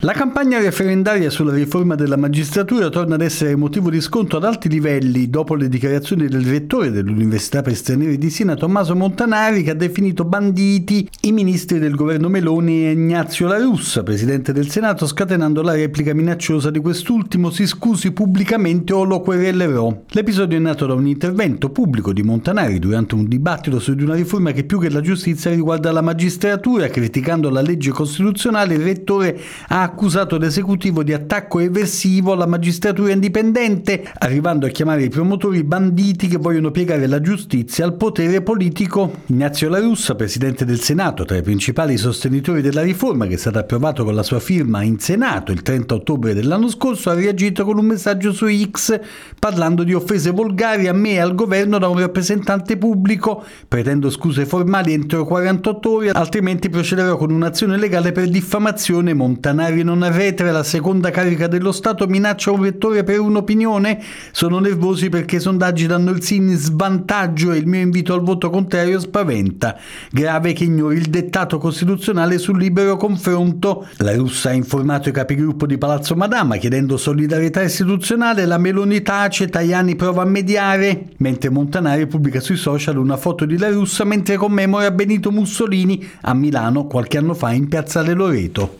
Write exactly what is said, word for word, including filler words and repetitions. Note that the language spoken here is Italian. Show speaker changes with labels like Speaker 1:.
Speaker 1: La campagna referendaria sulla riforma della magistratura torna ad essere motivo di scontro ad alti livelli dopo le dichiarazioni del rettore dell'Università per Stranieri di Siena, Tommaso Montanari, che ha definito banditi i ministri del governo Meloni e Ignazio La Russa, presidente del Senato, scatenando la replica minacciosa di quest'ultimo: si scusi pubblicamente o lo querelerò. L'episodio è nato da un intervento pubblico di Montanari durante un dibattito su di una riforma che più che la giustizia riguarda la magistratura. Criticando la legge costituzionale, il rettore ha accusato l'esecutivo di attacco eversivo alla magistratura indipendente, arrivando a chiamare i promotori banditi che vogliono piegare la giustizia al potere politico. Ignazio La Russa, presidente del Senato, tra i principali sostenitori della riforma, che è stata approvata con la sua firma in Senato il trenta ottobre dell'anno scorso, ha reagito con un messaggio su X parlando di offese volgari a me e al governo da un rappresentante pubblico. Pretendo scuse formali entro quarantotto ore, altrimenti procederò con un'azione legale per diffamazione. Montanari non arretra, la seconda carica dello Stato minaccia un rettore per un'opinione. Sono nervosi perché i sondaggi danno il sì in svantaggio e il mio invito al voto contrario spaventa. Grave che ignori il dettato costituzionale sul libero confronto. La Russa ha informato i capigruppo di Palazzo Madama chiedendo solidarietà istituzionale. La Meloni tace, Tajani prova a mediare, mentre Montanari pubblica sui social una foto di La Russa mentre commemora Benito Mussolini a Milano qualche anno fa in piazzale Loreto.